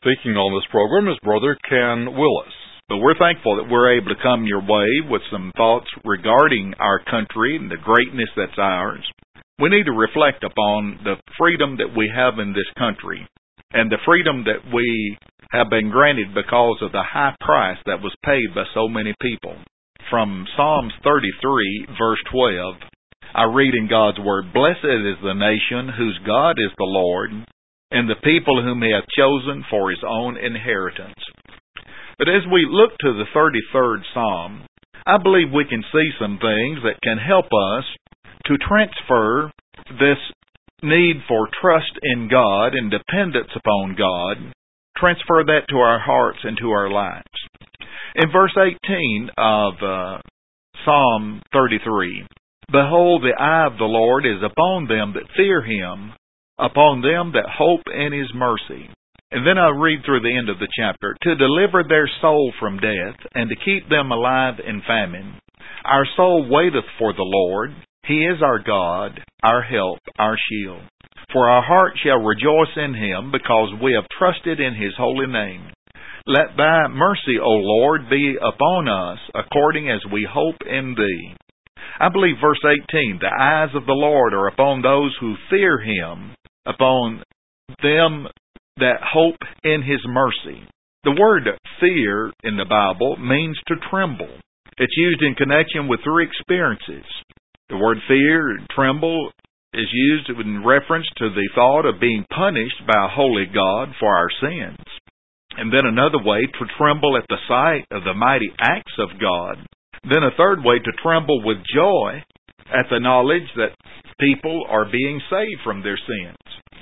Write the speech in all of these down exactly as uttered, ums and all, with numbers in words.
Speaking on this program is Brother Ken Willis. But we're thankful that we're able to come your way with some thoughts regarding our country and the greatness that's ours. We need to reflect upon the freedom that we have in this country and the freedom that we have been granted because of the high price that was paid by so many people. From Psalms thirty-three, verse twelve, I read in God's Word, "Blessed is the nation whose God is the Lord, and the people whom He hath chosen for His own inheritance." But as we look to the thirty-third Psalm, I believe we can see some things that can help us to transfer this need for trust in God and dependence upon God, transfer that to our hearts and to our lives. In verse eighteen of uh, Psalm thirty-three, "Behold, the eye of the Lord is upon them that fear Him, upon them that hope in His mercy." And then I'll read through the end of the chapter. "To deliver their soul from death, and to keep them alive in famine. Our soul waiteth for the Lord. He is our God, our help, our shield. For our heart shall rejoice in Him, because we have trusted in His holy name. Let Thy mercy, O Lord, be upon us, according as we hope in Thee." I believe verse eighteen, the eyes of the Lord are upon those who fear Him, upon them that hope in His mercy. The word fear in the Bible means to tremble. It's used in connection with three experiences. The word fear and tremble is used in reference to the thought of being punished by a holy God for our sins. And then another way, to tremble at the sight of the mighty acts of God. Then a third way, to tremble with joy at the knowledge that people are being saved from their sins.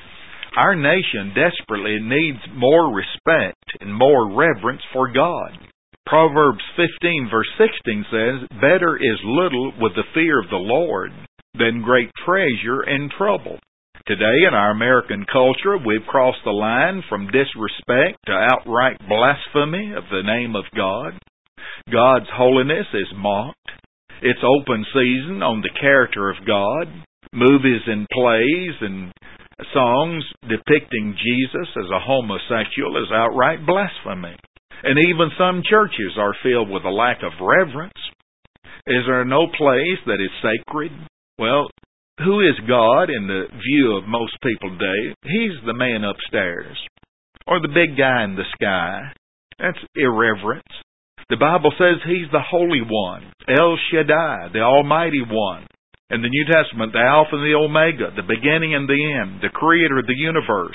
Our nation desperately needs more respect and more reverence for God. Proverbs fifteen verse sixteen says, "Better is little with the fear of the Lord than great treasure in trouble." Today in our American culture, we've crossed the line from disrespect to outright blasphemy of the name of God. God's holiness is mocked. It's open season on the character of God. Movies and plays and songs depicting Jesus as a homosexual is outright blasphemy. And even some churches are filled with a lack of reverence. Is there no place that is sacred? Well, who is God in the view of most people today? He's the man upstairs, or the big guy in the sky. That's irreverence. The Bible says He's the Holy One, El Shaddai, the Almighty One. In the New Testament, the Alpha and the Omega, the beginning and the end, the Creator of the universe,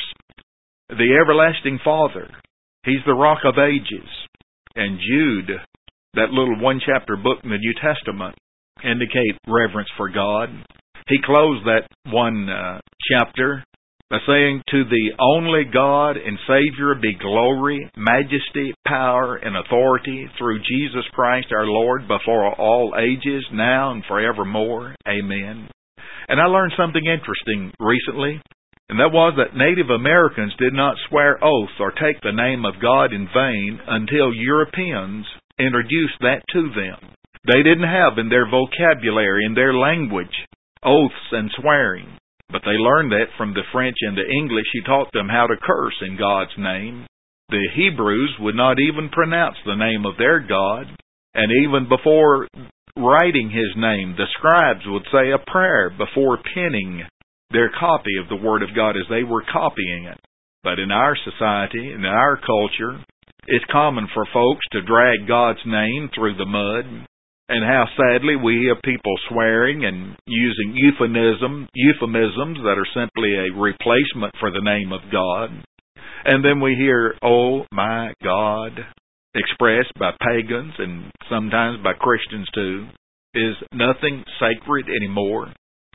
the everlasting Father. He's the Rock of Ages. And Jude, that little one-chapter book in the New Testament, indicate reverence for God. He closed that one uh, chapter by saying, "To the only God and Savior be glory, majesty, power, and authority through Jesus Christ our Lord before all ages, now and forevermore. Amen." And I learned something interesting recently, and that was that Native Americans did not swear oaths or take the name of God in vain until Europeans introduced that to them. They didn't have in their vocabulary, in their language, oaths and swearing. But they learned that from the French and the English who taught them how to curse in God's name. The Hebrews would not even pronounce the name of their God. And even before writing His name, the scribes would say a prayer before penning their copy of the Word of God as they were copying it. But in our society, in our culture, it's common for folks to drag God's name through the mud. And how sadly we hear people swearing and using euphemism, euphemisms that are simply a replacement for the name of God. And then we hear, "Oh my God," expressed by pagans and sometimes by Christians too. Is nothing sacred anymore?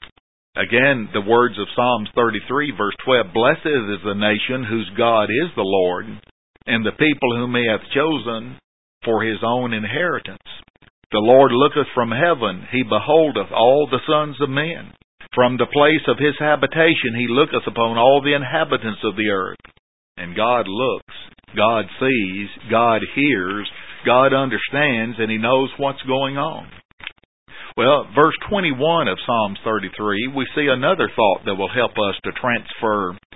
Again, the words of Psalms thirty-three verse twelve, "Blessed is the nation whose God is the Lord, and the people whom He hath chosen for His own inheritance. The Lord looketh from heaven, He beholdeth all the sons of men. From the place of His habitation He looketh upon all the inhabitants of the earth." And God looks, God sees, God hears, God understands, and He knows what's going on. Well, verse twenty-one of Psalms thirty-three, we see another thought that will help us to transfer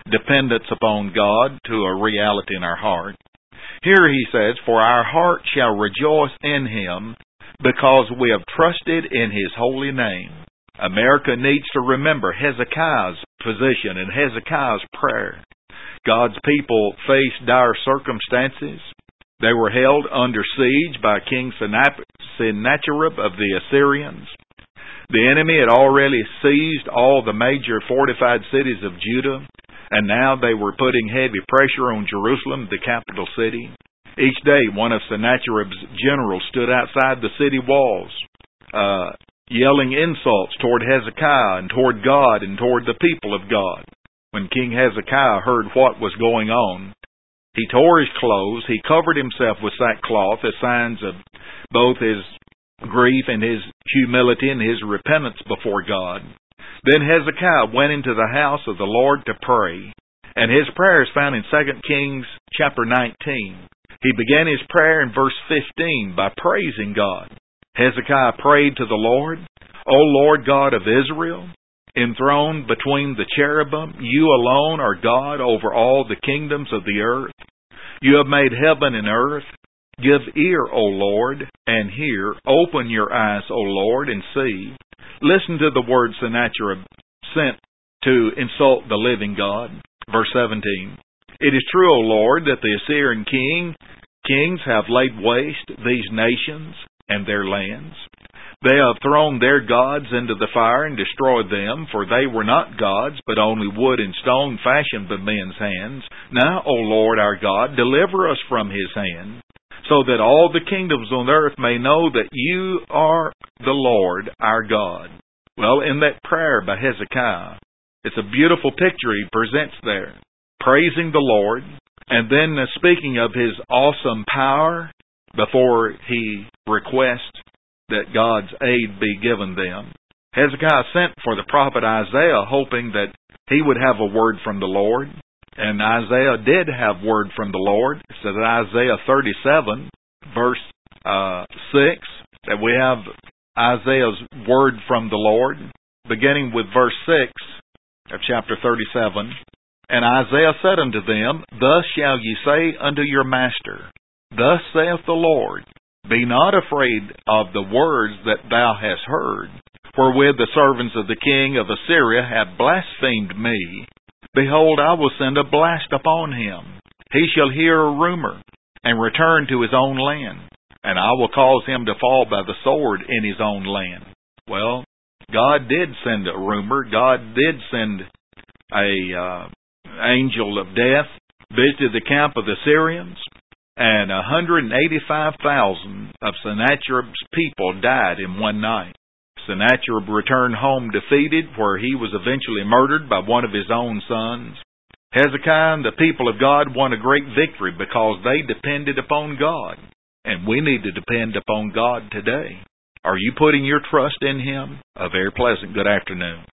dependence upon God to a reality in our heart. Here he says, "For our heart shall rejoice in him, because we have trusted in his holy name." America needs to remember Hezekiah's position and Hezekiah's prayer. God's people faced dire circumstances. They were held under siege by King Sennacherib of the Assyrians. The enemy had already seized all the major fortified cities of Judah, and now they were putting heavy pressure on Jerusalem, the capital city. Each day, one of Sennacherib's generals stood outside the city walls, uh, yelling insults toward Hezekiah and toward God and toward the people of God. When King Hezekiah heard what was going on, he tore his clothes, he covered himself with sackcloth as signs of both his grief and his humility and his repentance before God. Then Hezekiah went into the house of the Lord to pray, and his prayer is found in Second Kings chapter nineteen. He began his prayer in verse fifteen by praising God. Hezekiah prayed to the Lord, "O Lord God of Israel, enthroned between the cherubim, you alone are God over all the kingdoms of the earth. You have made heaven and earth. Give ear, O Lord, and hear. Open your eyes, O Lord, and see. Listen to the words Sennacherib sent to insult the living God." Verse seventeen. "It is true, O Lord, that the Assyrian king kings have laid waste these nations and their lands. They have thrown their gods into the fire and destroyed them, for they were not gods, but only wood and stone fashioned by men's hands. Now, O Lord our God, deliver us from his hand, so that all the kingdoms on earth may know that you are the Lord our God." Well, in that prayer by Hezekiah, it's a beautiful picture he presents there, praising the Lord, and then speaking of his awesome power before he requests that God's aid be given them. Hezekiah sent for the prophet Isaiah, hoping that he would have a word from the Lord. And Isaiah did have word from the Lord. It says in Isaiah thirty-seven, verse uh, six, that we have Isaiah's word from the Lord, beginning with verse six of chapter thirty-seven. "And Isaiah said unto them, Thus shall ye say unto your master, Thus saith the Lord, Be not afraid of the words that thou hast heard, wherewith the servants of the king of Assyria have blasphemed me. Behold, I will send a blast upon him. He shall hear a rumor, and return to his own land, and I will cause him to fall by the sword in his own land." Well, God did send a rumor. God did send a uh, angel of death, visited the camp of the Syrians, and one hundred eighty-five thousand of Sennacherib's people died in one night. Sennacherib returned home defeated, where he was eventually murdered by one of his own sons. Hezekiah and the people of God won a great victory because they depended upon God. And we need to depend upon God today. Are you putting your trust in him? A very pleasant good afternoon.